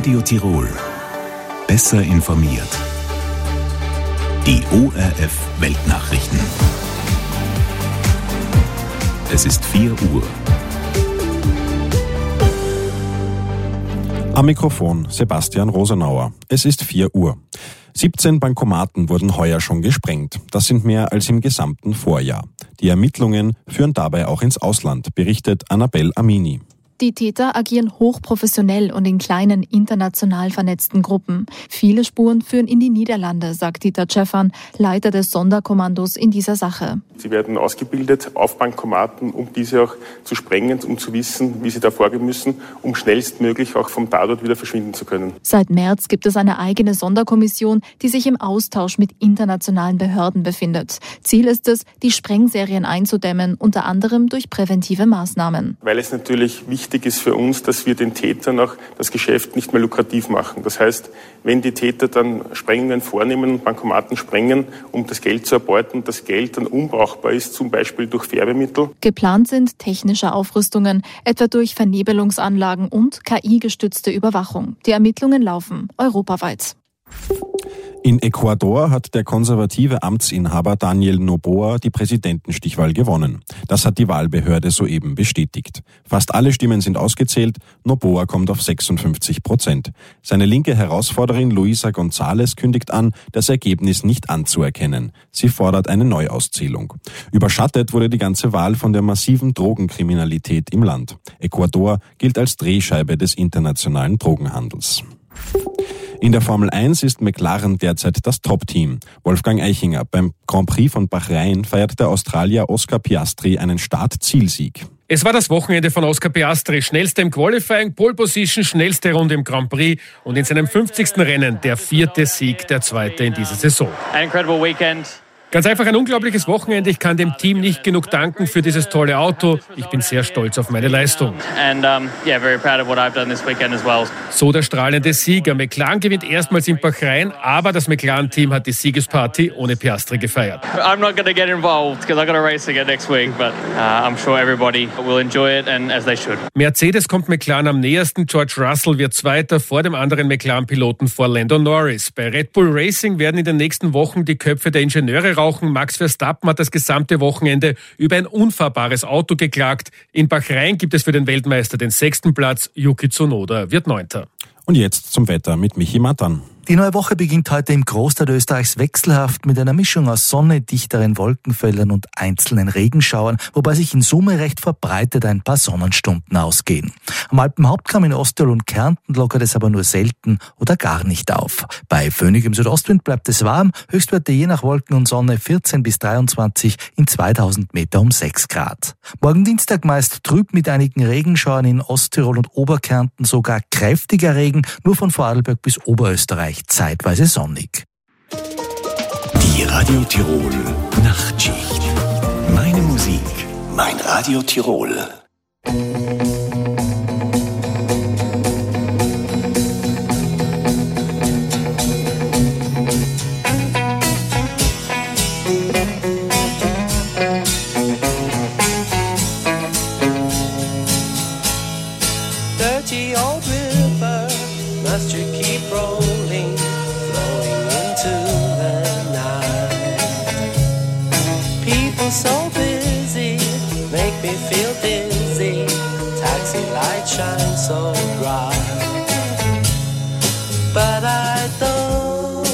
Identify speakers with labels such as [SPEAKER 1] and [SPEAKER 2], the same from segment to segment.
[SPEAKER 1] Radio Tirol. Besser informiert. Die ORF Weltnachrichten. Es ist 4 Uhr.
[SPEAKER 2] Am Mikrofon Sebastian Rosenauer. Es ist 4 Uhr. 17 Bankomaten wurden heuer schon gesprengt. Das sind mehr als im gesamten Vorjahr. Die Ermittlungen führen dabei auch ins Ausland, berichtet Annabel Amini.
[SPEAKER 3] Die Täter agieren hochprofessionell und in kleinen, international vernetzten Gruppen. Viele Spuren führen in die Niederlande, sagt Dieter Cefan, Leiter des Sonderkommandos in dieser Sache.
[SPEAKER 4] Sie werden ausgebildet auf Bankomaten, um diese auch zu sprengen, um zu wissen, wie sie da vorgehen müssen, um schnellstmöglich auch vom Tatort wieder verschwinden zu können.
[SPEAKER 3] Seit März gibt es eine eigene Sonderkommission, die sich im Austausch mit internationalen Behörden befindet. Ziel ist es, die Sprengserien einzudämmen, unter anderem durch präventive Maßnahmen.
[SPEAKER 4] Weil es natürlich wichtig ist für uns, dass wir den Tätern auch das Geschäft nicht mehr lukrativ machen. Das heißt, wenn die Täter dann Sprengungen vornehmen und Bankomaten sprengen, um das Geld zu erbeuten und das Geld dann unbrauchbar ist, zum Beispiel durch Färbemittel.
[SPEAKER 3] Geplant sind technische Aufrüstungen, etwa durch Vernebelungsanlagen und KI-gestützte Überwachung. Die Ermittlungen laufen europaweit.
[SPEAKER 2] In Ecuador hat der konservative Amtsinhaber Daniel Noboa die Präsidentenstichwahl gewonnen. Das hat die Wahlbehörde soeben bestätigt. Fast alle Stimmen sind ausgezählt. Noboa kommt auf 56%. Seine linke Herausforderin Luisa González kündigt an, das Ergebnis nicht anzuerkennen. Sie fordert eine Neuauszählung. Überschattet wurde die ganze Wahl von der massiven Drogenkriminalität im Land. Ecuador gilt als Drehscheibe des internationalen Drogenhandels. In der Formel 1 ist McLaren derzeit das Top-Team. Wolfgang Eichinger, beim Grand Prix von Bahrain feiert der Australier Oscar Piastri einen Start-Zielsieg.
[SPEAKER 5] Es war das Wochenende von Oscar Piastri. Schnellster im Qualifying, Pole Position, schnellste Runde im Grand Prix und in seinem 50. Rennen der 4. Sieg, der 2. in dieser Saison.
[SPEAKER 6] An incredible weekend.
[SPEAKER 5] Ganz einfach ein unglaubliches Wochenende. Ich kann dem Team nicht genug danken für dieses tolle Auto. Ich bin sehr stolz auf meine Leistung.
[SPEAKER 6] Very proud of what I've done this weekend as well.
[SPEAKER 5] So der strahlende Sieger. McLaren gewinnt erstmals in Bahrain, aber das McLaren-Team hat die Siegesparty ohne Piastri gefeiert.
[SPEAKER 6] I'm not going to get involved because I've got a race again next week, but I'm sure everybody will enjoy it and as they should.
[SPEAKER 5] Mercedes kommt McLaren am nähersten. George Russell wird Zweiter vor dem anderen McLaren-Piloten vor Lando Norris. Bei Red Bull Racing werden in den nächsten Wochen die Köpfe der Ingenieure rauchen. Max Verstappen hat das gesamte Wochenende über ein unfahrbares Auto geklagt. In Bahrain gibt es für den Weltmeister den 6. Platz. Yuki Tsunoda wird 9.
[SPEAKER 2] Und jetzt zum Wetter mit Michi Matan.
[SPEAKER 7] Die neue Woche beginnt heute im Großteil Österreichs wechselhaft mit einer Mischung aus Sonne, dichteren Wolkenfeldern und einzelnen Regenschauern, wobei sich in Summe recht verbreitet ein paar Sonnenstunden ausgehen. Am Alpenhauptkamm in Osttirol und Kärnten lockert es aber nur selten oder gar nicht auf. Bei föhnigem Südostwind bleibt es warm, Höchstwerte je nach Wolken und Sonne 14 bis 23, in 2000 Meter um 6 Grad. Morgen Dienstag meist trüb mit einigen Regenschauern in Osttirol und Oberkärnten, sogar kräftiger Regen, nur von Vorarlberg bis Oberösterreich zeitweise sonnig.
[SPEAKER 1] Die Radio Tirol Nachtschicht. Meine Musik, mein Radio Tirol.
[SPEAKER 8] Dirty old river, must you keep rolling, flowing into the night? People so busy, make me feel dizzy, taxi lights shine so bright, but I don't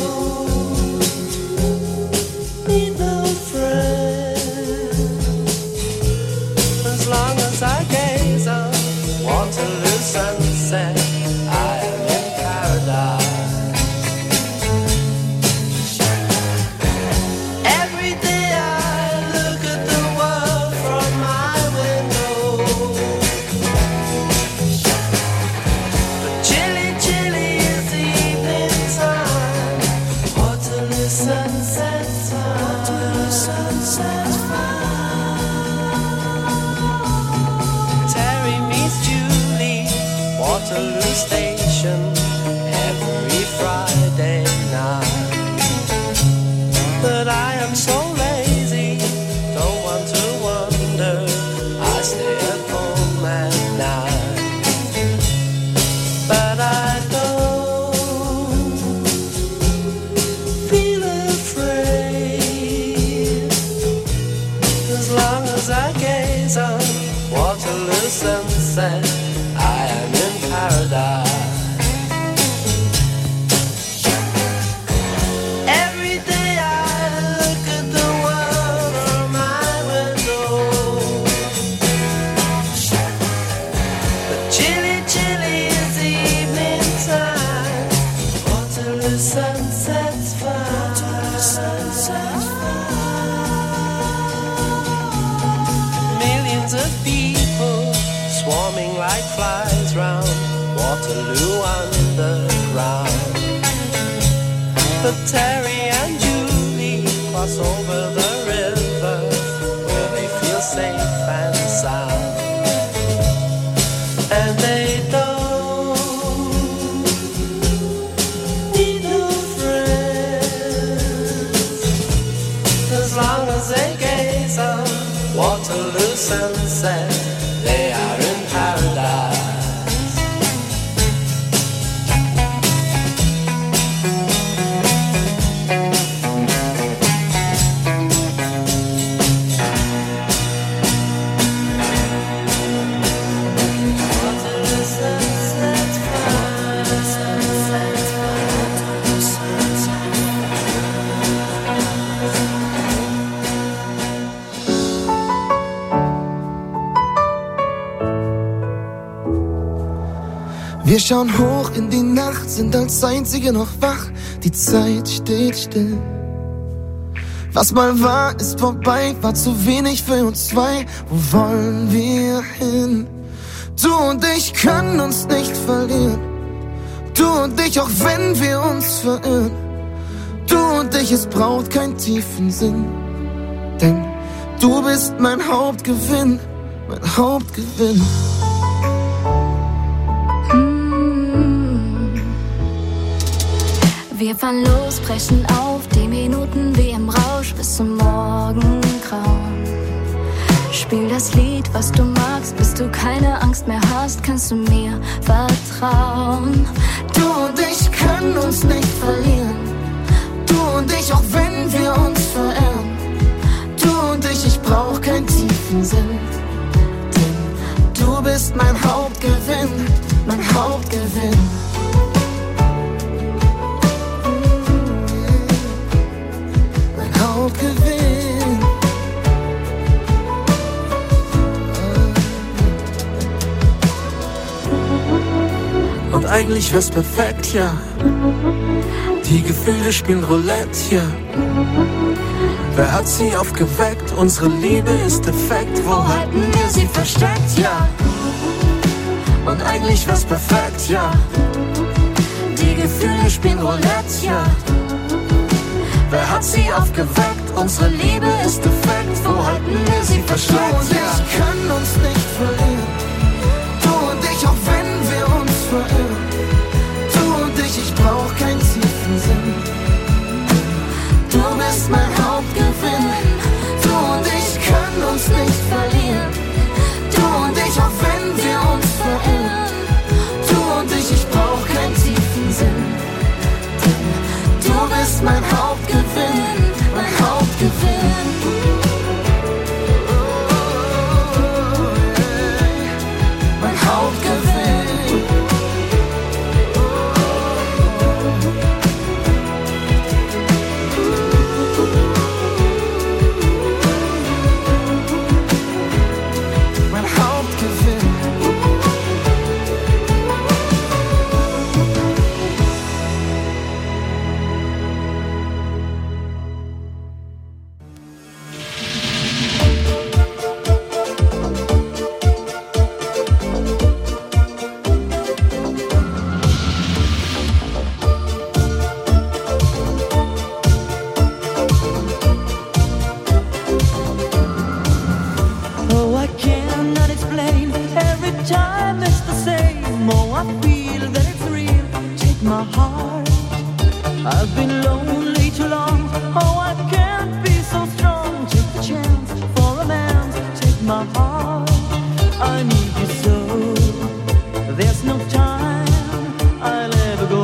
[SPEAKER 8] need no friend, as long as I gaze on Waterloo sunset, I am in paradise. Every day I look at the world from my window, but chilly, chilly is the evening time. Waterloo sunset time. Waterloo sunset time. Terry meets Julie, Waterloo Station, every Friday night. But I am so lazy, don't want to wander, I stay at home at night. But I don't millions of people swarming like flies round Waterloo Underground. But Terry and Julie cross over the river where they feel safe and sound. And they don't need no friends as long as they gaze on Waterloo sunset, they are in paradise.
[SPEAKER 9] Wir schauen hoch in die Nacht, sind als Einzige noch wach. Die Zeit steht still. Was mal war, ist vorbei, war zu wenig für uns zwei. Wo wollen wir hin? Du und ich können uns nicht verlieren. Du und ich, auch wenn wir uns verirren. Du und ich, es braucht keinen tiefen Sinn. Denn du bist mein Hauptgewinn, mein Hauptgewinn.
[SPEAKER 10] Wir fahren los, brechen auf, die Minuten wie im Rausch bis zum Morgengrauen. Spiel das Lied, was du magst, bis du keine Angst mehr hast, kannst du mir vertrauen.
[SPEAKER 9] Du und ich können uns nicht verlieren. Du und ich, auch wenn wir uns verirren. Du und ich brauch keinen tiefen Sinn. Denn du bist mein Hauptgewinn, mein Hauptgewinn. Hauptgewinn.
[SPEAKER 8] Und eigentlich wär's perfekt, ja. Die Gefühle spielen Roulette, ja. Wer hat sie aufgeweckt? Unsere Liebe ist defekt. Wo halten wir sie versteckt, ja. Und eigentlich wär's perfekt, ja. Die Gefühle spielen Roulette, ja. Wer hat sie aufgeweckt? Unsere Liebe ist defekt. Wo halten wir sie versteckt?
[SPEAKER 9] Du und ich können uns nicht verlieren. Du und ich, auch wenn wir uns verirren. Du und ich brauch keinen tiefen Sinn. Du bist mein Hauptgewinn. Du und ich können uns nicht verlieren. Du und ich, auch wenn wir uns verirren. Du und ich brauch keinen tiefen Sinn. Du bist mein Hauptgewinn, mein Hauptgewinn. Mein Hauptgewinn. Mein Hauptgewinn.
[SPEAKER 11] Oh, I cannot explain. Every time it's the same. Oh, I feel that it's real. Take my heart. I've been lonely too long. Oh, I can't be so strong. Take the chance for romance. Take my heart. I need you so. There's no time I'll ever go.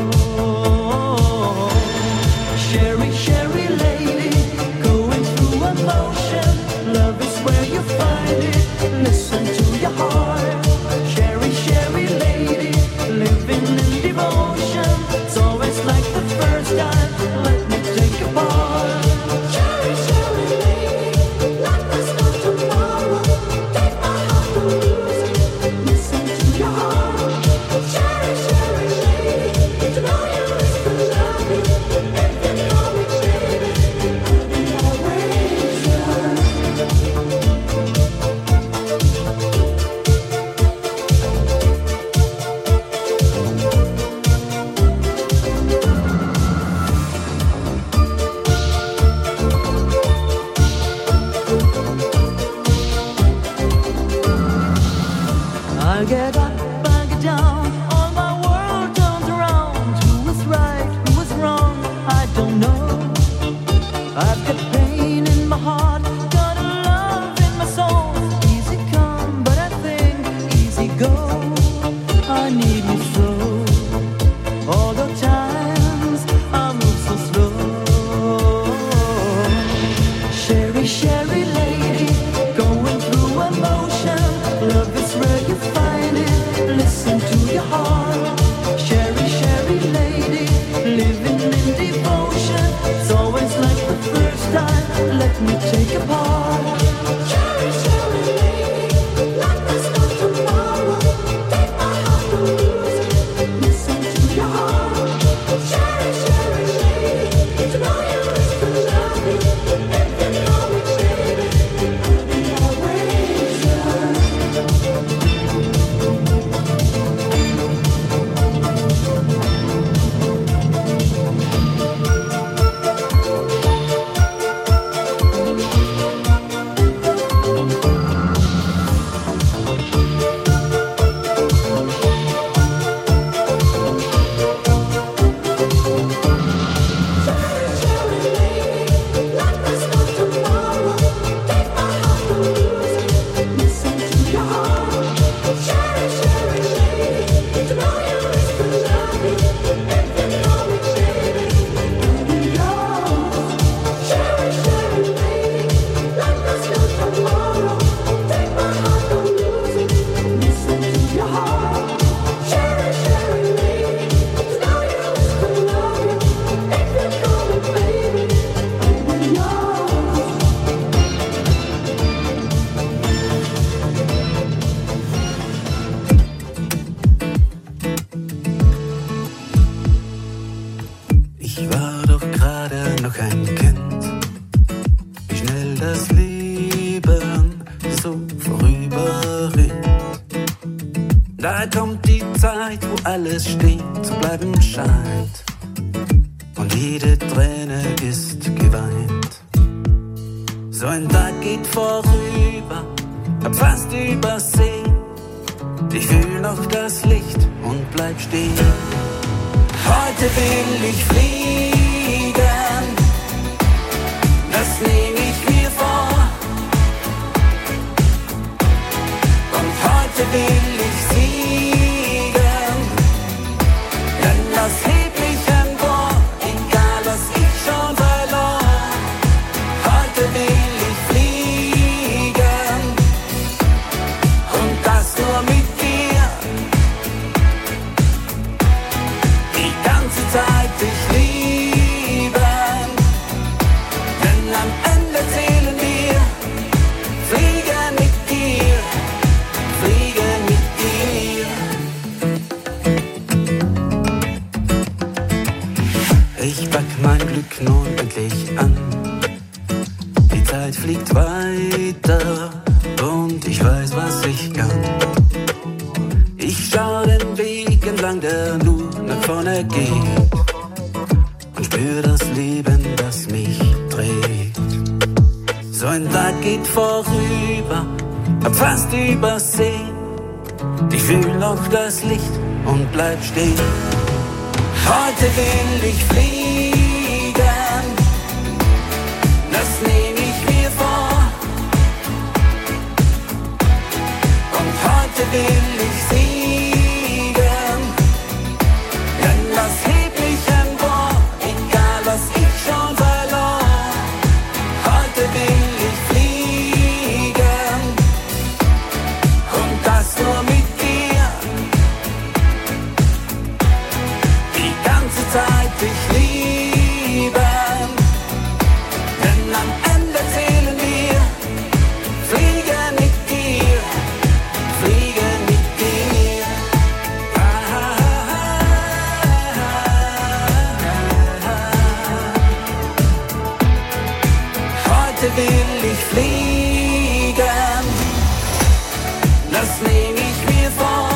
[SPEAKER 11] Sherry, Sherry lady, going through emotion. Love is where you find it. Listen to your heart. Sherry, Sherry lady, living in devotion. It's always like the first time. I've got pain in my heart, got a love in my soul. Easy come, but I think easy go. I need you so. All the times I move so slow. Sherry, Sherry lady, going through emotion. Love is where you find it. Listen to your heart. Sherry, Sherry lady, living in devotion. It's always like the first time. Let me take a part. Sherry, Sherry lady, like there's no tomorrow. Take my heart to lose it. Listen to your heart. Sherry, Sherry lady, to know you is to love me. If you know it, baby, I'll be always yours.
[SPEAKER 8] Ich war doch gerade noch ein Kind, wie schnell das Leben so vorüberrennt. Da kommt die Zeit, wo alles stehen zu bleiben scheint und jede Träne ist geweint. So ein Tag geht vorüber, hab fast übersehen. Ich fühl noch das Licht und bleib stehen. Heute will ich fliegen, das nehm ich mir vor. Und heute will ich siegen, denn das hebt mich empor, egal was ich schon verlor. Heute will ich fliegen und das nur mit dir. Die ganze Zeit dich lieben, denn am Ende zählen wir. Fliegen mit dir, fliegen mit dir. Ich pack mein Glück nun endlich an. Die Zeit fliegt weiter und ich weiß, was ich kann. Ich schau den Weg entlang, der nur nach vorne geht und spür das Leben, das mich trägt. So ein Tag geht vorüber, hab fast übersehen. Ich fühl noch das Licht und bleib stehen. Heute will ich fliegen, das nehm ich mir vor. Und heute will ich siegen, denn das hebt mich empor, egal was ich schon verlor. Heute will ich fliegen und das nur mit dir. Die ganze Zeit dich lieben, denn am Ende zählen wir. Fliegen mit dir, fliegen mit dir. Heute will ich fliegen, das nehm ich mir vor.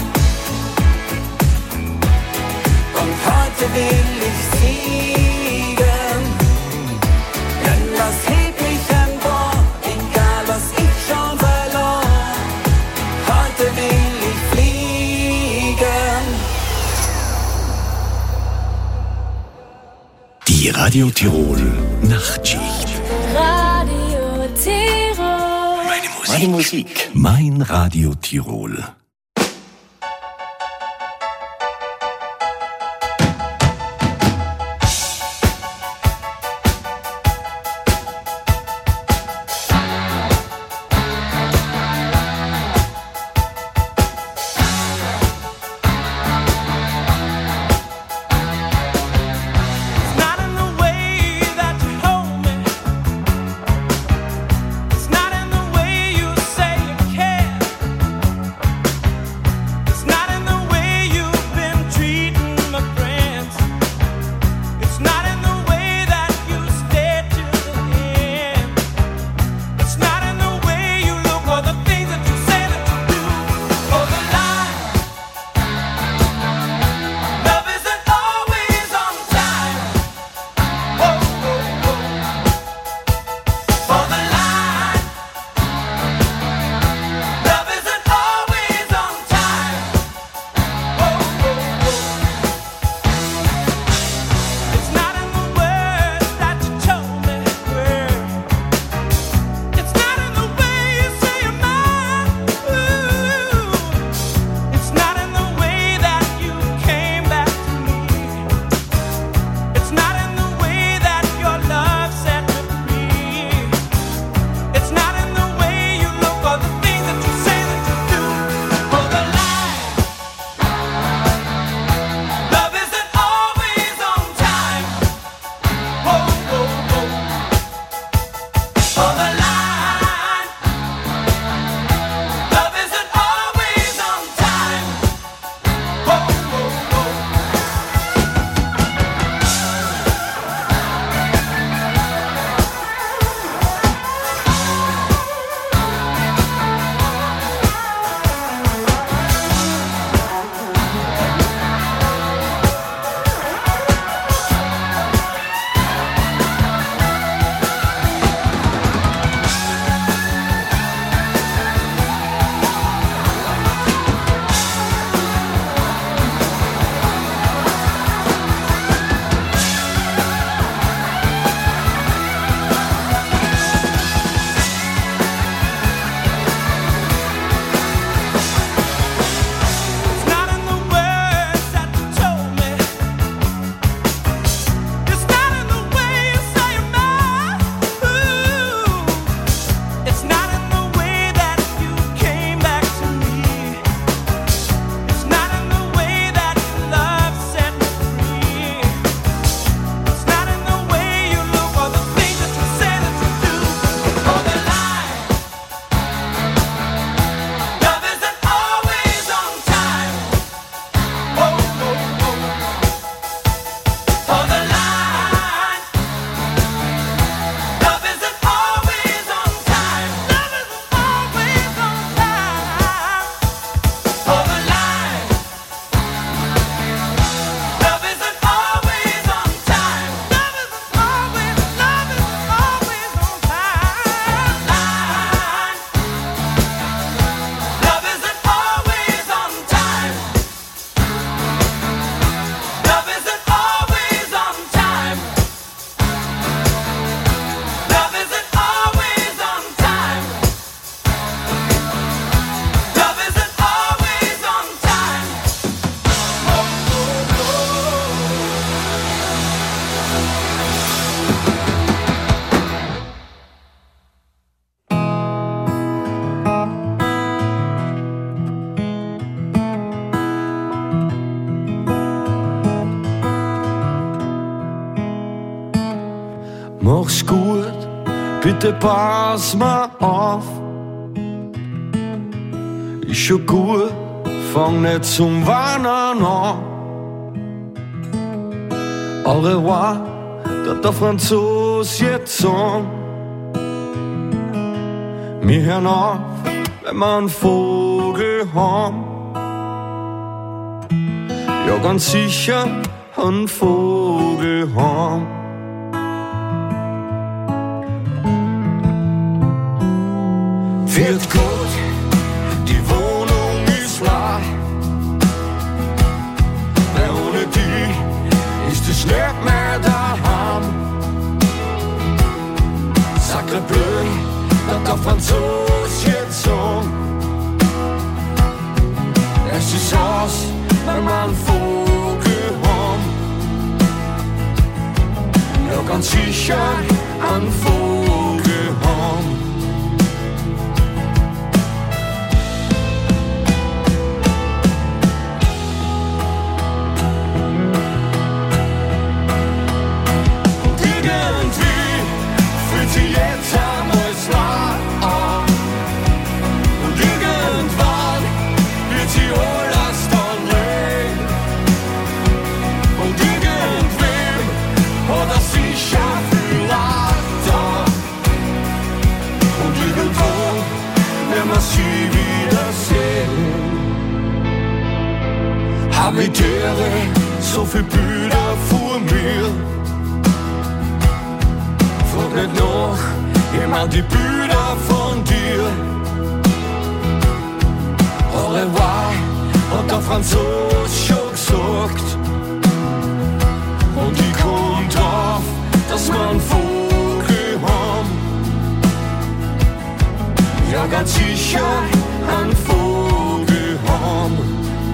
[SPEAKER 8] Und heute will ich siegen, denn das hebt mich empor, egal was ich schon verlor. Heute will ich fliegen.
[SPEAKER 1] Die Radio Tirol Nachtschicht.
[SPEAKER 10] Radio Tirol.
[SPEAKER 1] Meine Musik. Mein Radio Tirol.
[SPEAKER 12] Mach's gut, bitte pass mal auf. Ist schon gut, fang nicht zum Weinen an. Au revoir, der Franzos jetzt sagen. Wir hören auf, wenn wir einen Vogel haben. Ja, ganz sicher einen Vogel haben. Wird gut, die Wohnung ist leer. Weil ohne die ist es nicht mehr daheim. dat auf Franzos jetzt so. Es ist aus, wenn man Vogel haben. Ja, ganz sicher an Vogel haben. Und irgendwie fühlt sich jetzt einmal klar an. Und irgendwann wird sie alles dann leben. Und irgendwem hat er sicher viel Leid da. Und irgendwo werden wir sie wiedersehen. Habitäre, so viel Bilder vor mir. Frag nicht nach, ich mein die Bilder von dir. Au revoir, hat der Franzos schon gesagt. Und ich komm drauf, dass wir einen Vogel haben. Ja, ganz sicher einen Vogel haben.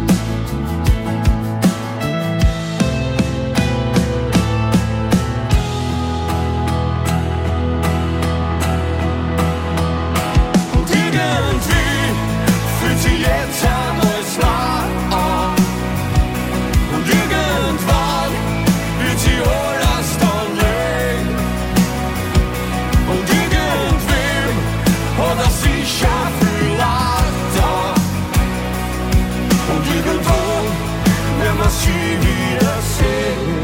[SPEAKER 12] Und irgendwie fühlt sich jetzt einmal klar an. Und irgendwann wird sie alles dann leben. Und irgendwem hat er sicher viel Leid da. Und irgendwo werden wir sie wiedersehen.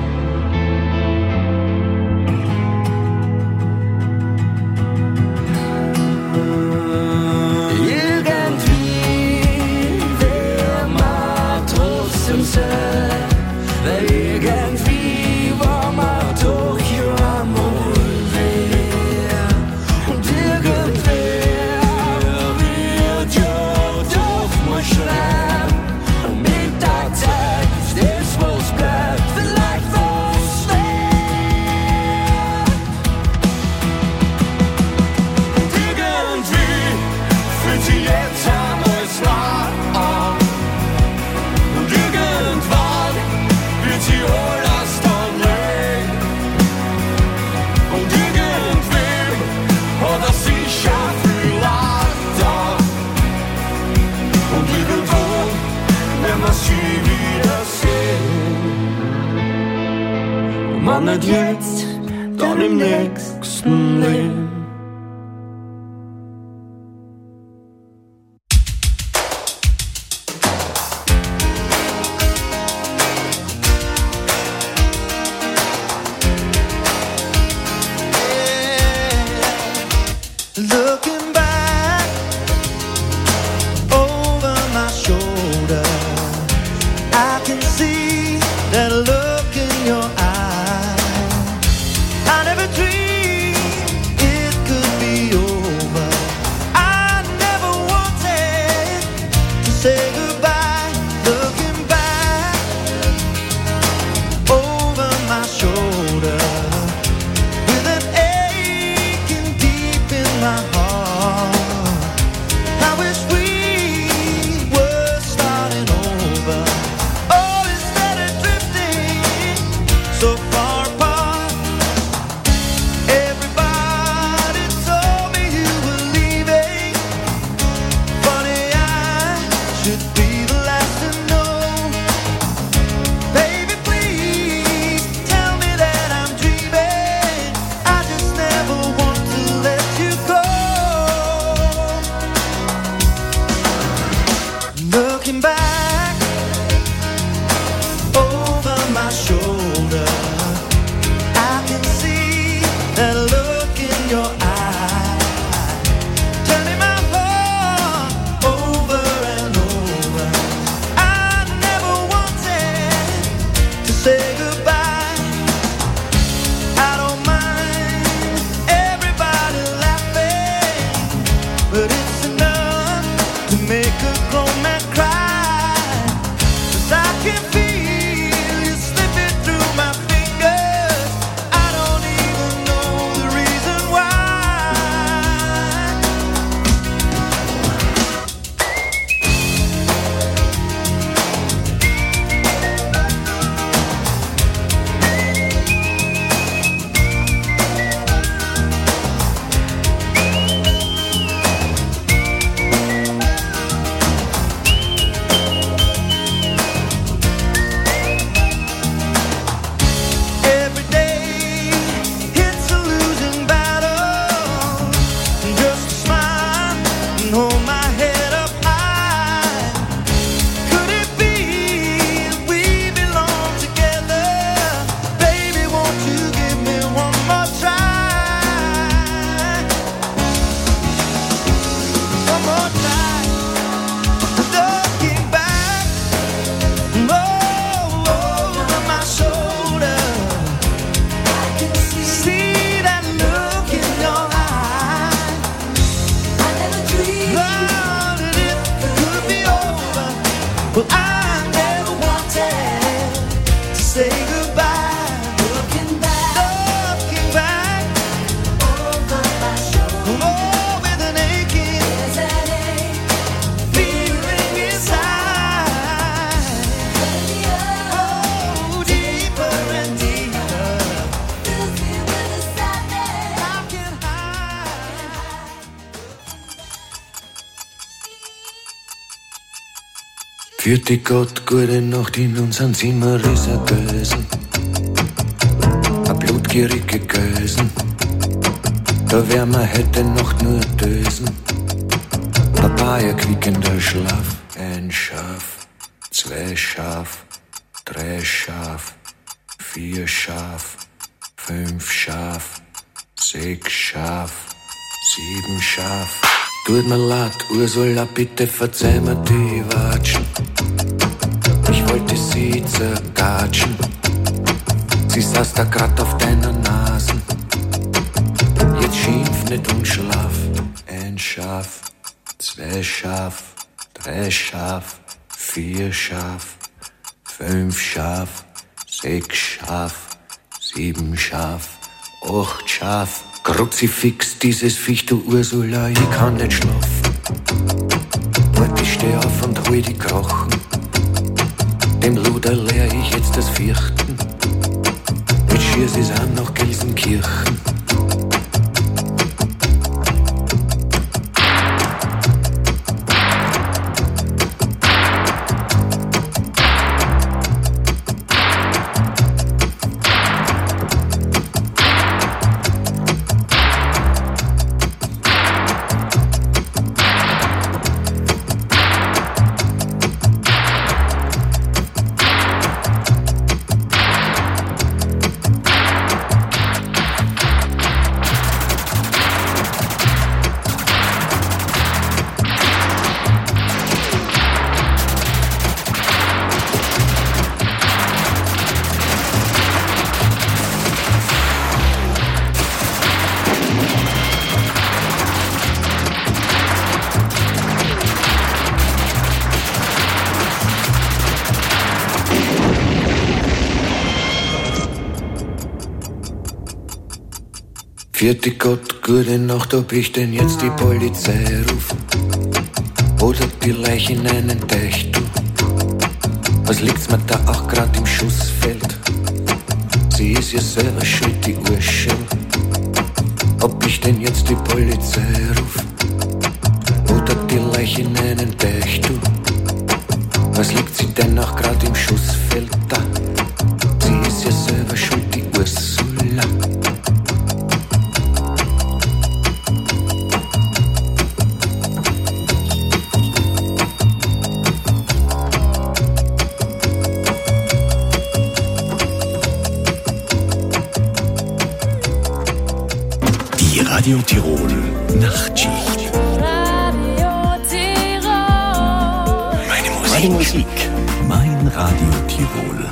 [SPEAKER 12] Irgendwie werden wir trotzdem sein, weil irgendwie war man doch ja einmal wer. Und irgendwer wird ja doch mal schreiben. Und mit der Zeit ist das, was bleibt, vielleicht was wert. Und irgendwie fühlt sich jetzt einmal klar an. Und irgendwann wird sie alles dann leben. Und irgendwem hat er sicher viel Leid da. Und irgendwo werden wir sie wiedersehen. Und man nicht jetzt, dann im nächsten Leben.
[SPEAKER 11] Looking back over my shoulder, I can see that look in your eye. I never dreamed it could be over. I never wanted to say goodbye. Looking back over my shoulder, with an aching deep in my heart.
[SPEAKER 13] Vierte Gott, gute Nacht, in unserem Zimmer ist ein Gösen. Ein blutgierige Gösen. Da wär mir heute Nacht nur dösen. Papaya quickender Schlaf. Ein Schaf, 2 Schaf, 3 Schaf, 4 Schaf, 5 Schaf, 6 Schaf, 7 Schaf. Tut mir leid, Ursula, bitte verzeih mir die Watschen. Ich wollte sie zergatschen. Sie saß da grad auf deiner Nase. Jetzt schimpf nicht und schlaf. Ein Schaf, 2 Schaf, 3 Schaf, 4 Schaf, 5 Schaf, 6 Schaf, 7 Schaf, 8 Schaf. Kruzifix, dieses Viech, du Ursula, ich kann nicht schlafen. Wart, ich steh auf und hol die Krochen. Dem Luder leer ich jetzt das Vierten. Mit Schiers ist an nach Gelsenkirchen. Vierte Gott, gute Nacht, ob ich denn jetzt die Polizei rufen? Oder die Leiche in einen Teich tun? Was liegt's mir da auch grad im Schussfeld? Sie ist ja selber schuld, die Urschel. Ob ich denn jetzt die Polizei rufen? Oder die Leiche in einen Teich tun? Was liegt sie denn auch grad im Schussfeld da? Sie ist ja selber schuld, die Ursula.
[SPEAKER 1] Radio Tirol Nachtschicht.
[SPEAKER 10] Radio Tirol.
[SPEAKER 1] Meine Musik, mein Radio Tirol.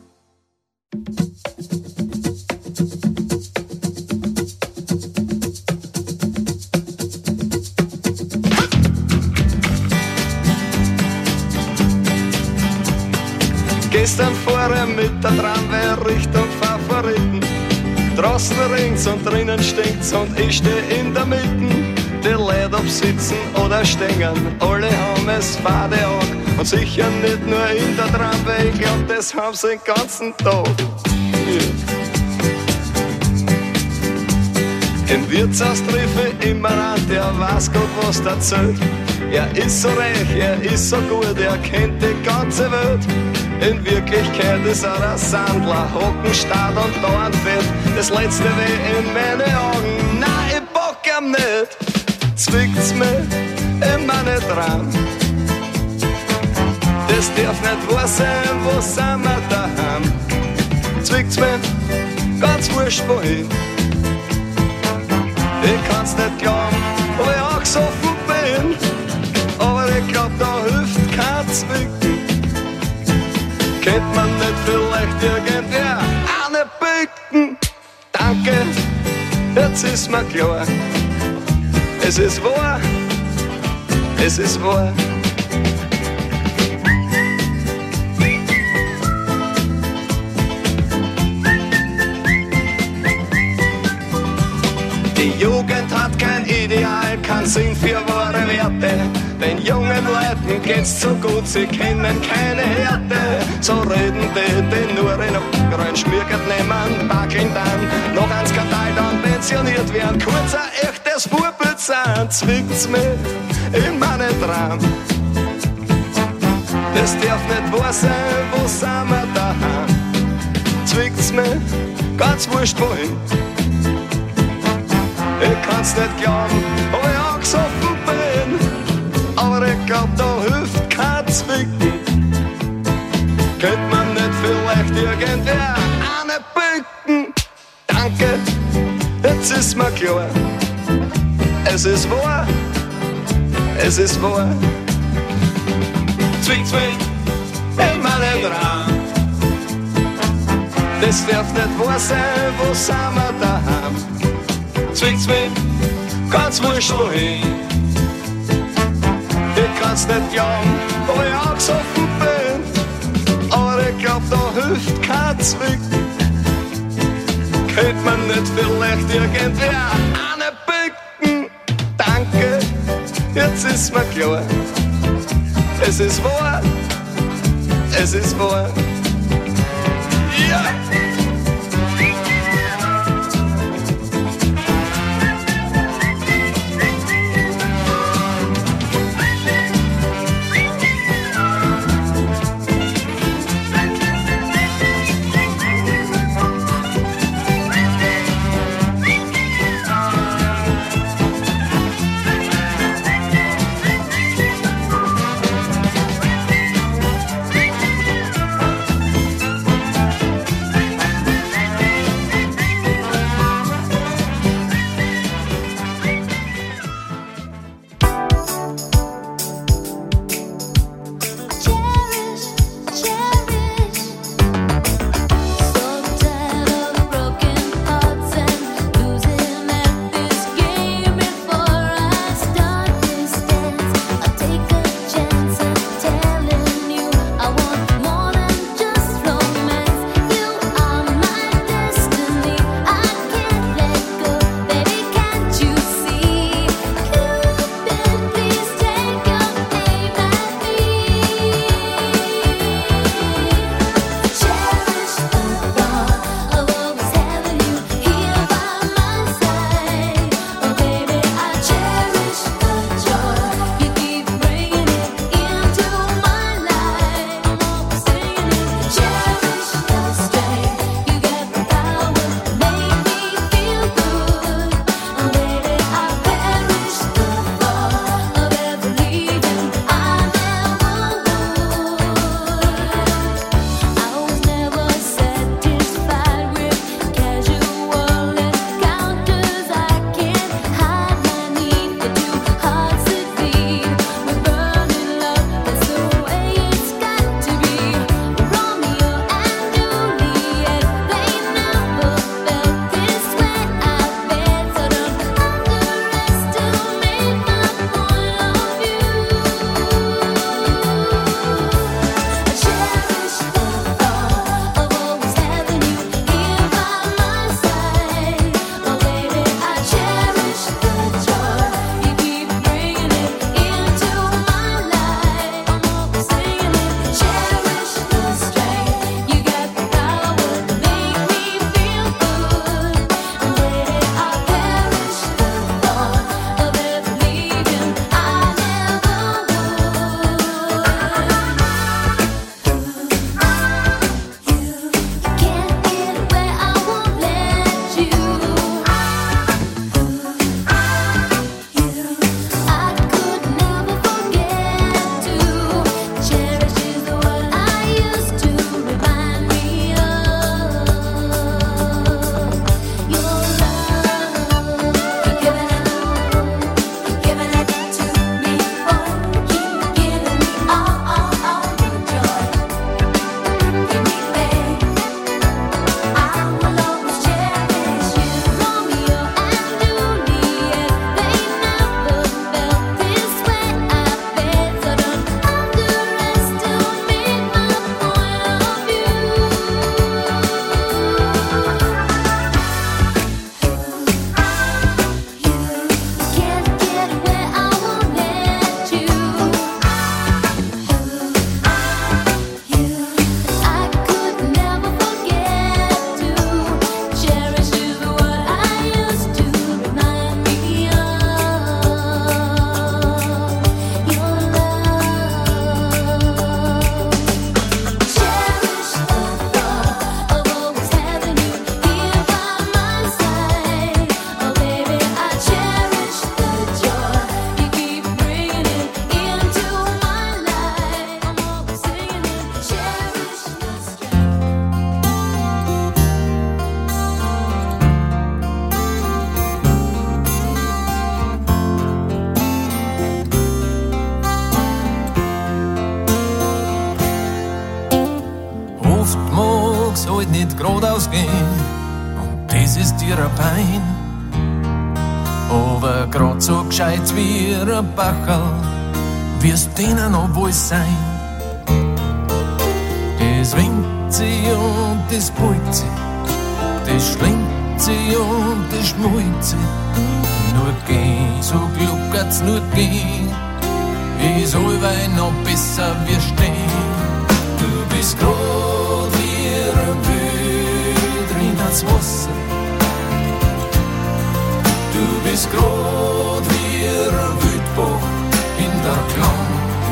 [SPEAKER 14] Gestern fahre mit der Tramway Richtung Favoriten. Draußen ringt's und drinnen stinkt's und ich steh in der Mitte. Die Leute ob sitzen oder stehen, alle haben es fade an. Und sicher nicht nur in der Tramway, ich glaub, das haben sie den ganzen Tag. Im Wirtshaus treffe ich immer an, der weiß Gott, was der erzählt. Er ist so reich, er ist so gut, er kennt die ganze Welt. In Wirklichkeit ist er ein Sandler, Hockenstaat und Dornfett. Das letzte weh in meine Augen, nein, ich bock ihm nicht. Zwickt's mir in meine Traum. Das darf nicht wahr sein, wo sind wir daheim? Zwickt's mir ganz wurscht wohin. Ich kann's nicht glauben, wo ich auch gesoffen bin. Aber ich glaub, da hilft kein Zwicken. Kennt man nicht vielleicht irgendwer eine Bücken? Danke, jetzt ist mir klar. Es ist wahr, es ist wahr. Die Jugend hat kein Ideal, kein Sinn für wahre Werte. Den jungen Leuten geht's so gut, sie kennen keine Härte. So reden die nur in grün schmirgert nehmen, backeln dann noch ein Skandal, dann pensioniert werden. Kurz ein echtes Burbelzahn, zwickt's mir in meine Traum. Das darf nicht wahr sein, wo sind wir daheim? Zwickt's mir, ganz wurscht wohin. Ich kann's nicht glauben, ob ich angesoffen bin. Aber ich glaub, da hilft kein Zwicken. Könnte man nicht vielleicht irgendwer eine bücken? Danke, jetzt ist mir klar. Es ist wahr, es ist wahr. Zwick, zwick, in meinen Raum. Das darf nicht wahr sein, wo sind wir daheim? Zwick, zwick, ganz wurscht wohin. Ich kann's nicht glauben, ob ich angesoffen bin. Aber ich glaub, da hilft kein Zwicken. Könnte man nicht vielleicht irgendwer eine bücken? Danke, jetzt ist mir klar. Es ist wahr, es ist wahr. Ja!
[SPEAKER 15] ihrer Pein. Aber grad so gescheit wie ein Bacherl wirst denen noch wohl sein. Das winkt sie und das beut sie, das schlingt sie und das schmult sie. Nur geh, so gluckert's, nur geh, ist allweil noch besser wir stehen. Du bist grad wie ein Wild drin ans Wasser. Du bist grad wie ein Wildbach in der Klang.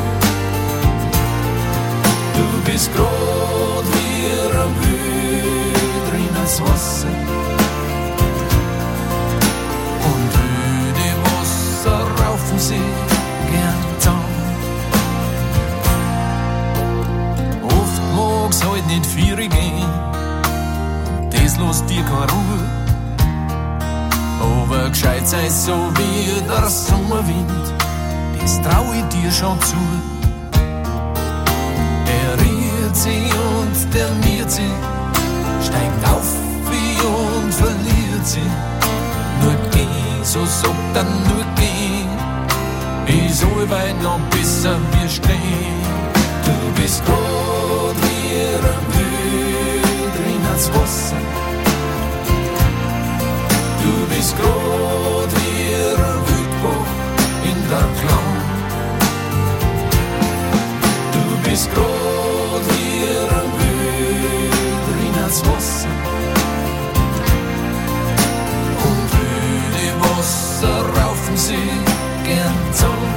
[SPEAKER 15] Du bist grad wie ein Wild drin ans Wasser. Und öde Wasser raufen sie gern zusammen. Oft mag's halt nicht vieri gehen, das lässt dir keine Ruhe. Aber gescheit sei so wie der Sommerwind, das trau ich dir schon zu. Er rührt sie und der miert sie, steigt auf wie und verliert sie. Nur geh, so sagt er, nur geh, ist allweil noch besser wir stehen. Du bist grad wie ein Wild drin ans Wasser. Du bist grad wie ein Wildbach in der Klang. Du bist grad wie ein Wild drin ans Wasser. Und öde Wasser raufen sie gern zusammen.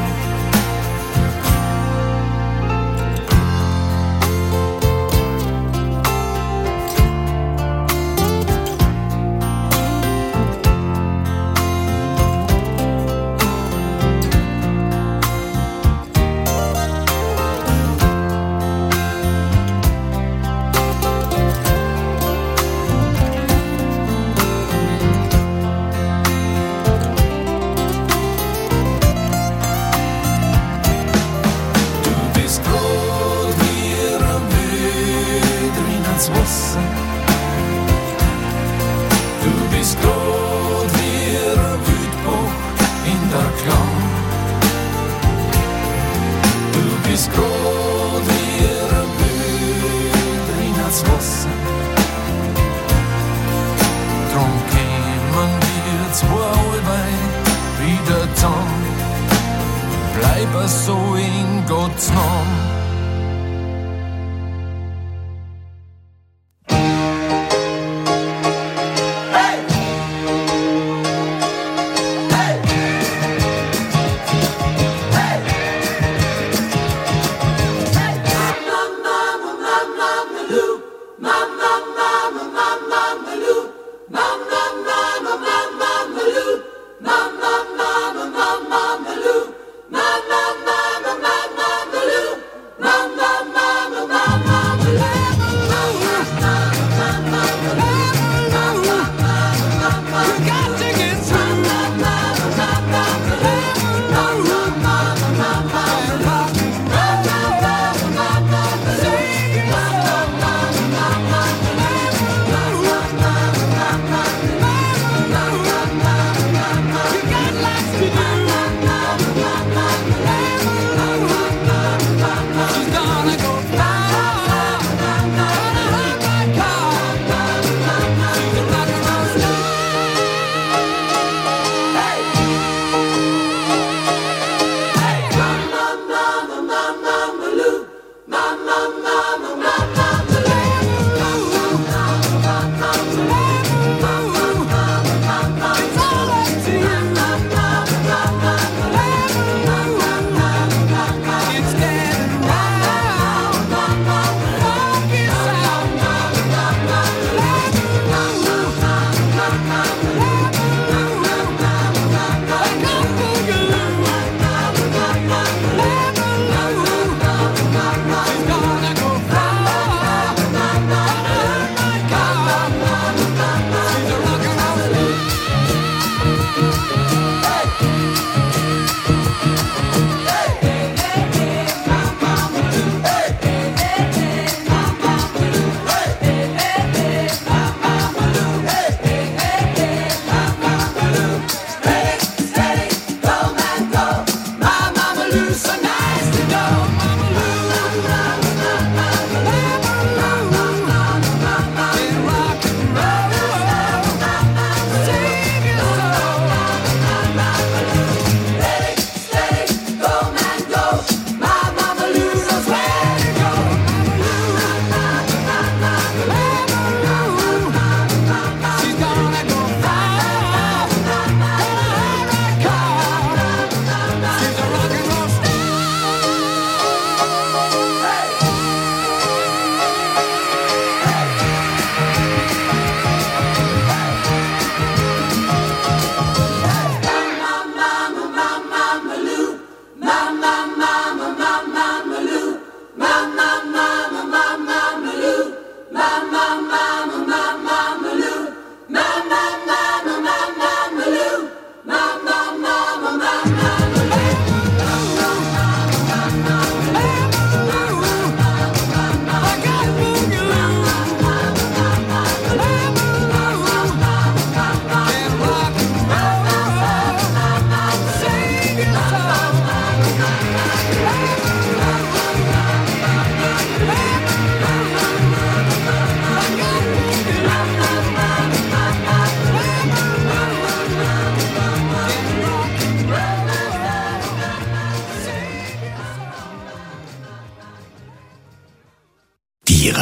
[SPEAKER 15] So in Gottes Namen.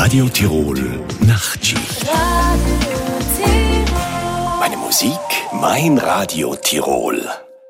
[SPEAKER 1] Radio Tirol Nachtschicht. Meine Musik, mein Radio Tirol.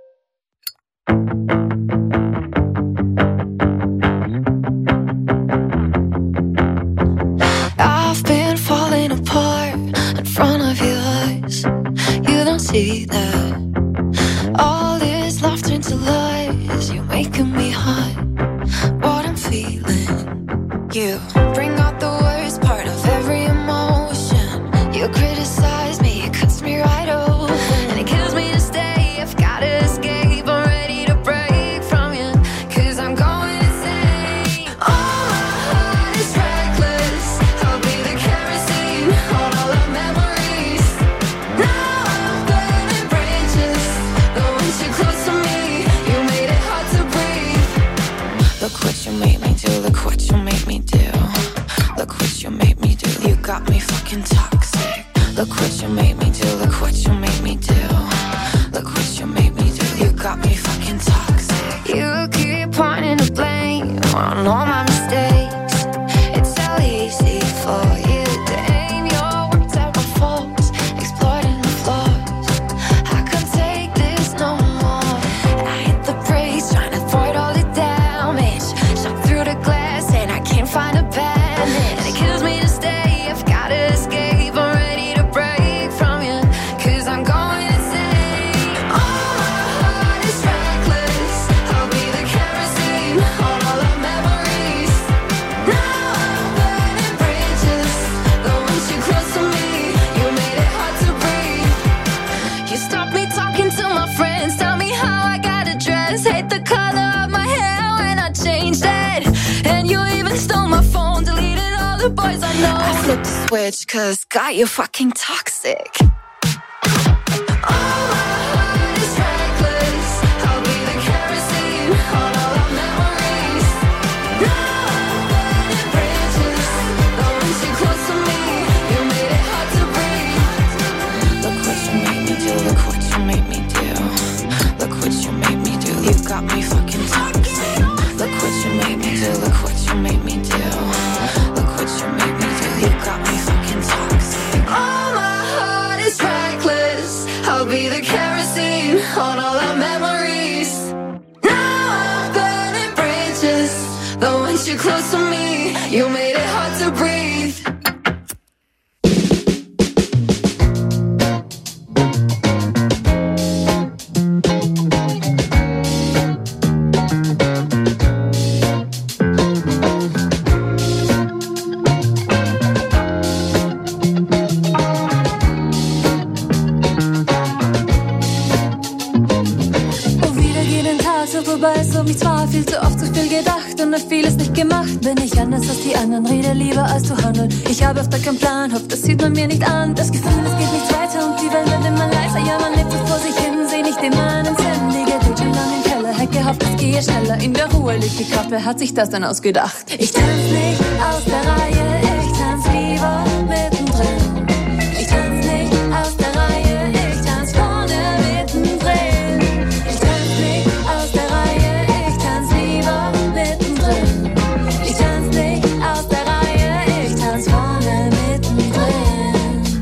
[SPEAKER 10] I've been falling apart in front of your eyes. You don't see that. All this laughter into lies. You're making me hot. What I'm feeling. You bring out the worst part of every emotion. You criticize me, it cuts me right open. And it kills me to stay. I've gotta escape. I'm ready to break from you. 'Cause I'm going insane. Oh, my heart is reckless. I'll be the kerosene on all our memories. Now I'm burning bridges. But once you're close to me, you made it hard to breathe. Look what you made me do. Look what you made me do. Look what you made me do. You got me fucking toxic. Look what you made me do. Look what you made me do. Look what you made me do. You got me fucking toxic. You keep pointing the blame on all my mistakes. It's so easy for you to aim your words at my faults, exploiting the flaws. I can't take this no more. I hit the brakes, trying to avoid all the damage. Shot through the glass and I can't find a bandage. And it kills me to stay. I've gotta escape. I'm ready to break from you. 'Cause I'm going insane. Oh, my heart is reckless. I'll be the kerosene on all our memories. Now I'm burning bridges. But once you're close to me, you made it hard to breathe. You stopped me talking to my friends. Tell me how I gotta dress. Hate the color of my hair when I changed it. And you even stole my phone, deleted all the boys I know. I flipped the switch 'cause got you fucking toxic. Oh, my heart is reckless. I'll be the kerosene on all our memories. Now I'm burning bridges. But once you're close to me, you made it hard to breathe. Look what you made me do. Look what you made me do. Look what you made me do. You got me fucking toxic. Look what you made me do. Look what you made me do. Look what you made me do. You got me fucking toxic. Oh, my heart is reckless. I'll be the kerosene on all our memories. Now I'm burning bridges. But once you're close to me, you made it hard to breathe.
[SPEAKER 16] Und wieder geht ein Tag so vorbei, so hab ich zwar viel zu oft zu viel gedacht und hab vieles nicht gemacht. Bin ich anders als die anderen, rede lieber als zu handeln. Ich habe öfter keinen Plan, hoff, das sieht man mir nicht an. Das Gefühl, es geht nichts weiter und die Welt wird immer leiser. Ja, man lebt so vor sich hin, seh nicht immer einen Sinn. Die geht schon lang im Keller, hätte gehofft, es gehe schneller. In der Ruhe liegt die Kraft, wer hat sich das denn ausgedacht? Ich tanz nicht aus der Reihe, ich tanz lieber mittendrin. Ich tanz nicht aus der Reihe, ich tanz vorne mittendrin. Ich tanz nicht aus der Reihe, ich tanz lieber mittendrin. Ich tanz nicht aus der Reihe, ich tanz vorne mittendrin.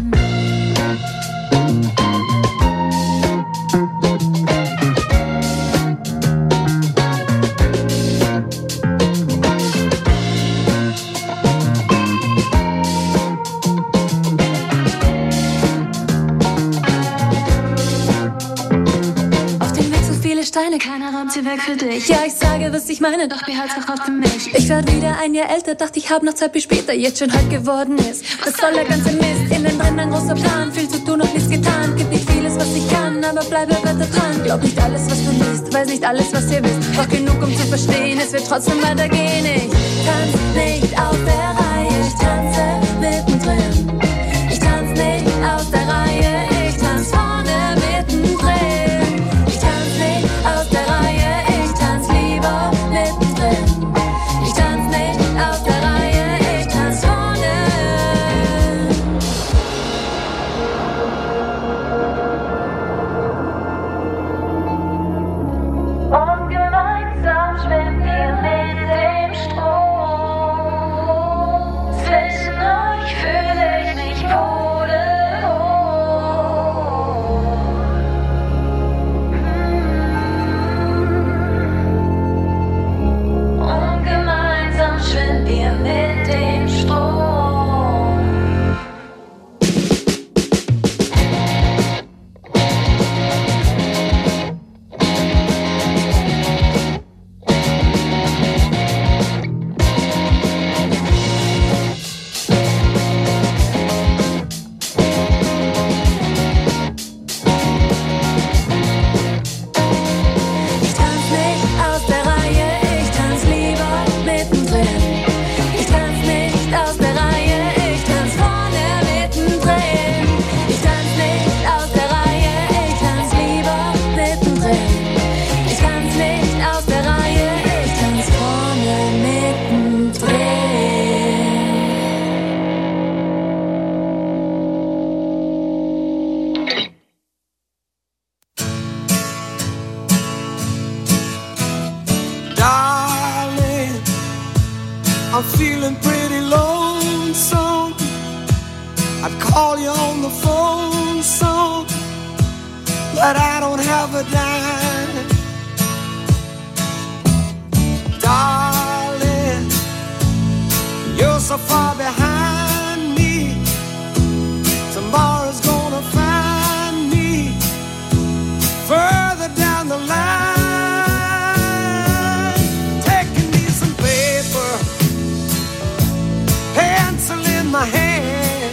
[SPEAKER 16] Steine, keiner räumt sie weg für dich. Ja, ich sage, was ich meine, doch behalt's auch auf für mich. Ich werd wieder ein Jahr älter, dachte ich hab noch Zeit, bis später jetzt schon halt geworden ist. Was soll der ganze Mist? Innen drin ein großer Plan, viel zu tun, noch nichts getan. Gibt nicht vieles, was ich kann, aber bleibe weiter dran. Glaub nicht alles, was du liest, weiß nicht alles, was ihr wisst. Doch genug, um zu verstehen, es wird trotzdem weitergehen. Ich tanz nicht aus der Reihe, ich tanze mittendrin. Ich tanz nicht aus der Reihe, ich tanz vorne mittendrin. Ich tanz nicht aus der Reihe, ich tanz lieber mittendrin. Ich tanz nicht aus der Reihe, ich tanz vorne. Und gemeinsam schwimmen wir mit dem Strom zwischen
[SPEAKER 9] I'm feeling pretty lonesome. I'd call you on the phone some, but I don't have a dime. Darling, you're so far behind me. Tomorrow's gonna find me further down the line. Taking me some paper, pencil in my hand.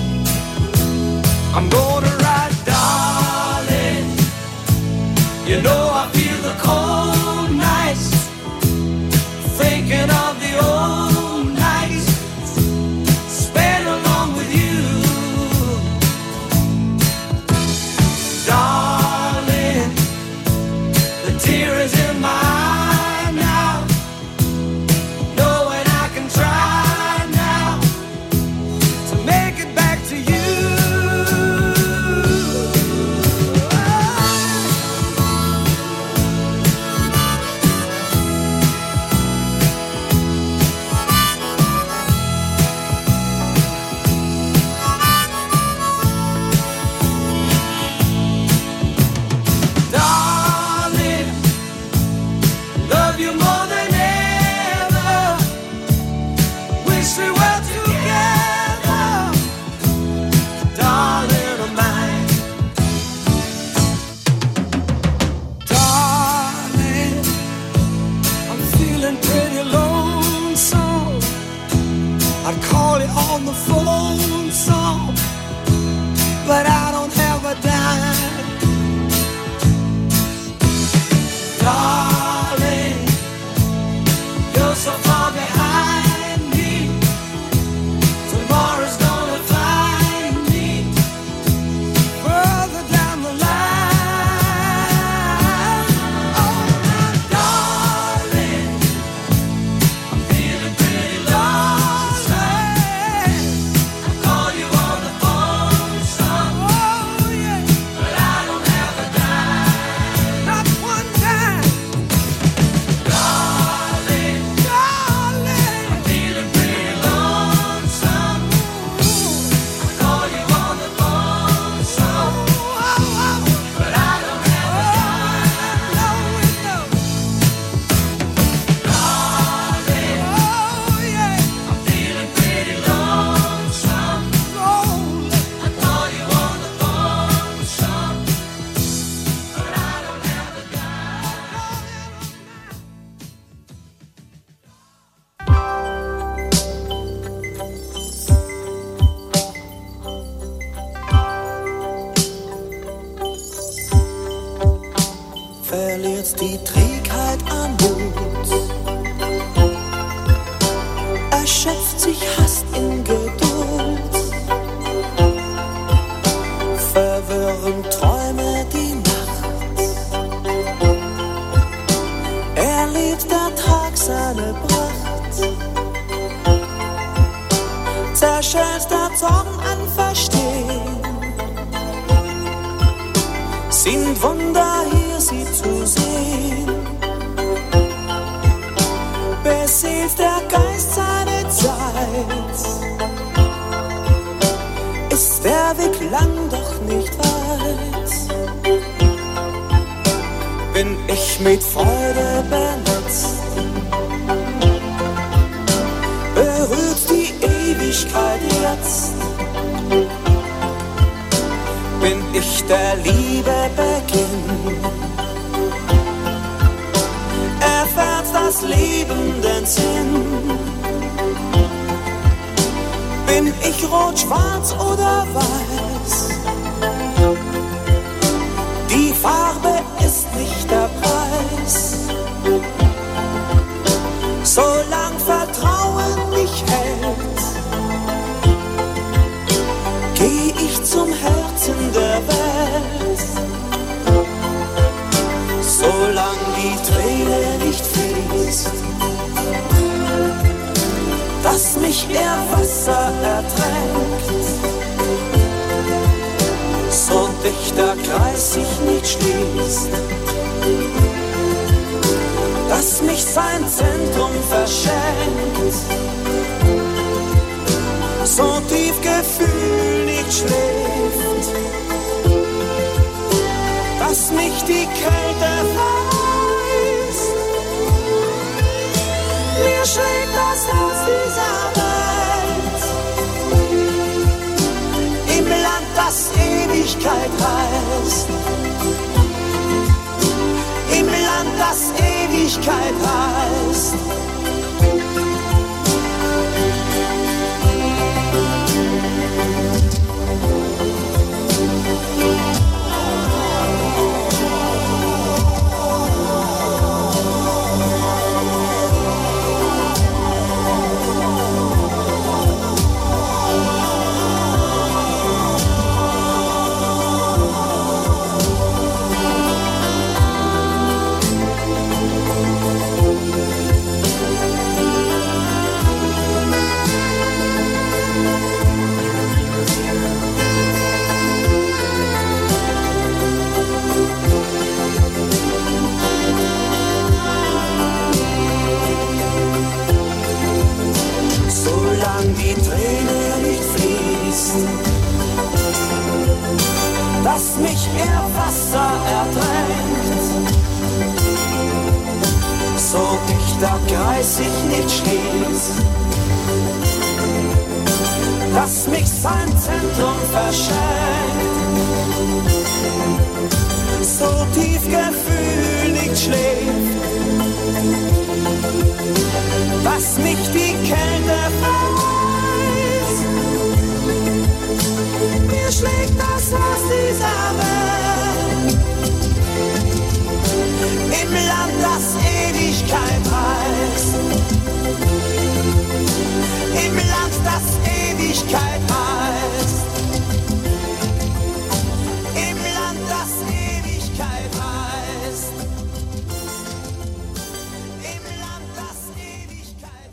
[SPEAKER 9] I'm gonna write, darling, you know I feel the cold nights, thinking of the old nights spent along with you. Darling, the tear is in my eye now, knowing I can try now to make it back to you. Darling, love you more than ever. Wish we were together, darling of mine. Darling, I'm feeling pretty lonesome. I'd call you on the phone some, but I don't have a dime. Darling, you're so far behind me. Tomorrow's gonna find me further down the line. Oh, my darling, I'm feeling pretty lonesome. I call you on the phone some, oh yeah, but I don't have a dime, not one dime. Darling, darling, I'm feeling pretty lonesome. I call you on the phone some, but I don't have a dime. No, no. Darling, oh yeah, I'm feeling pretty lonesome. I call you on the phone some, but I don't have a
[SPEAKER 8] verliert die Trägheit an Mut, erschöpft sich Hast in Geduld, verwirren Träume die Nacht, erlebt der Tag seine Pracht, zerschellt der Zorn an Verstehen, sind Wunder hier sie zu sehen, beseelt der Geist seine Zeit, ist der Weg lang doch nicht weit, bin ich mit Freude benutzt, berührt die Ewigkeit jetzt, bin ich der Liebe Beginn, erfährt das Leben den Sinn, bin ich rot, schwarz oder weiß, die Farbe ist nicht der Preis, solang Vertrauen mich hält, geh ich zum Herzen der Welt, solang die Träne nicht fließt, dass mich ihr Wasser ertränkt, so dicht der Kreis sich nicht schließt, dass mich sein Zentrum verschenkt,
[SPEAKER 17] Ewigkeit heißt. Im Land, das Ewigkeit heißt. Dass mich ihr Wasser erdrängt, so ich der Kreis sich nicht schließt, dass mich sein Zentrum verschenkt, so tief Gefühl nicht schläft, dass mich die Kälte verweist. Mir schlägt das Herz dieser Welt, im Land, das Ewigkeit heißt. Im Land, das Ewigkeit heißt. Im Land, das Ewigkeit heißt. Im Land, das Ewigkeit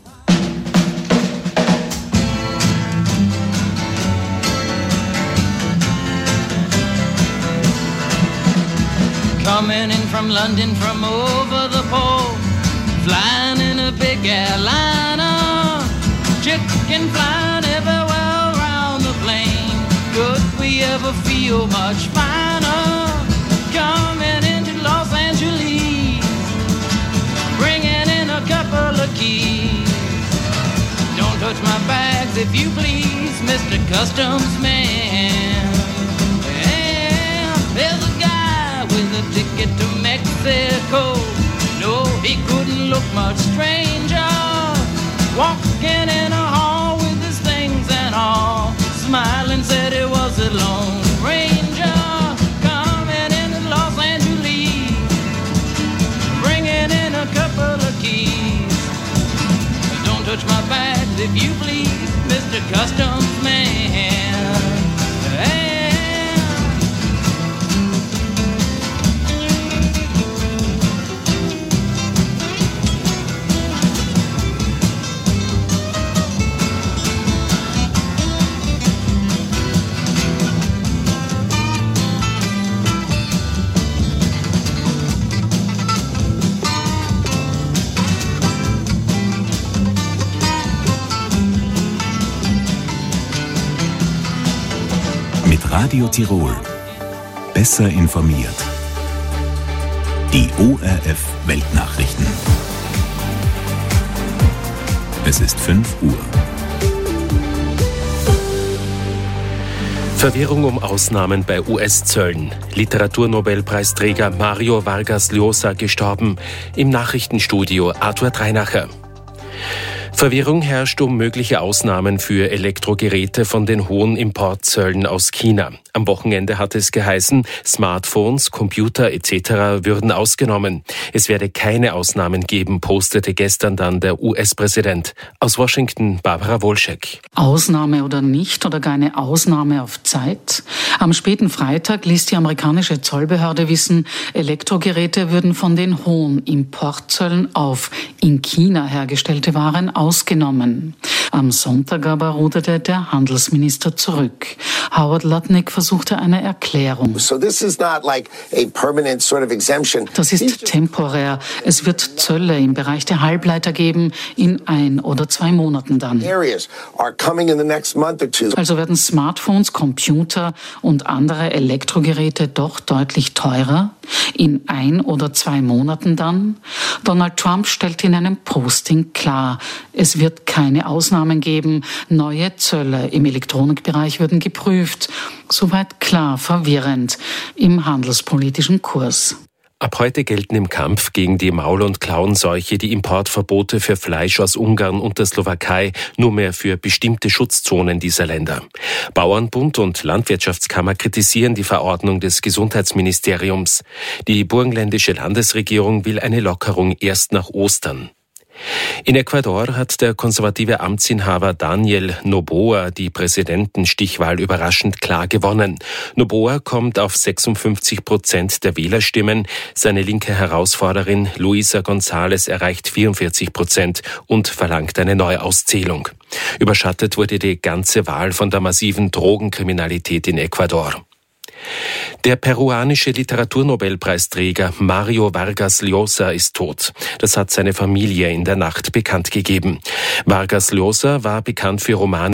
[SPEAKER 11] heißt. Coming in from London from over the pole, flying in a big airliner, chicken flying everywhere around the plane. Could we ever feel much finer? Coming into Los Angeles, bringing in a couple of keys. Don't touch my bags if you please, Mr. Customs Man. Yeah, there's a guy with a ticket to Mexico. No, he couldn't look much stranger, walking in a hall with his things and all, smiling said he was a Lone Ranger, coming into Los Angeles, bringing in a couple of keys. Don't touch my bags if you please, Mr. Customs Man. Hey.
[SPEAKER 1] Radio Tirol. Besser informiert. Die ORF Weltnachrichten. Es ist 5 Uhr.
[SPEAKER 18] Verwirrung um Ausnahmen bei US-Zöllen. Literaturnobelpreisträger Mario Vargas Llosa gestorben. Im Nachrichtenstudio Arthur Dreinacher. Verwirrung herrscht um mögliche Ausnahmen für Elektrogeräte von den hohen Importzöllen aus China. Am Wochenende hat es geheißen, Smartphones, Computer etc. würden ausgenommen. Es werde keine Ausnahmen geben, postete gestern dann der US-Präsident. Aus Washington Barbara Wolschek.
[SPEAKER 19] Ausnahme oder nicht oder gar eine Ausnahme auf Zeit? Am späten Freitag ließ die amerikanische Zollbehörde wissen, Elektrogeräte würden von den hohen Importzöllen auf in China hergestellte Waren ausgenommen. Am Sonntag aber ruderte der Handelsminister zurück. Howard Lutnick versuchte eine Erklärung. Das ist temporär. Es wird Zölle im Bereich der Halbleiter geben, in 1 oder 2 Monaten dann. Also werden Smartphones, Computer und andere Elektrogeräte doch deutlich teurer? In 1 oder 2 Monaten dann? Donald Trump stellt in einem Posting klar, es wird keine Ausnahme Maßnahmen geben. Neue Zölle im Elektronikbereich würden geprüft. Soweit klar, verwirrend im handelspolitischen Kurs.
[SPEAKER 18] Ab heute gelten im Kampf gegen die Maul- und Klauenseuche die Importverbote für Fleisch aus Ungarn und der Slowakei nur mehr für bestimmte Schutzzonen dieser Länder. Bauernbund und Landwirtschaftskammer kritisieren die Verordnung des Gesundheitsministeriums. Die burgenländische Landesregierung will eine Lockerung erst nach Ostern. In Ecuador hat der konservative Amtsinhaber Daniel Noboa die Präsidentenstichwahl überraschend klar gewonnen. Noboa kommt auf 56% der Wählerstimmen. Seine linke Herausforderin Luisa González erreicht 44% und verlangt eine Neuauszählung. Überschattet wurde die ganze Wahl von der massiven Drogenkriminalität in Ecuador. Der peruanische Literaturnobelpreisträger Mario Vargas Llosa ist tot. Das hat seine Familie in der Nacht bekannt gegeben. Vargas Llosa war bekannt für Romane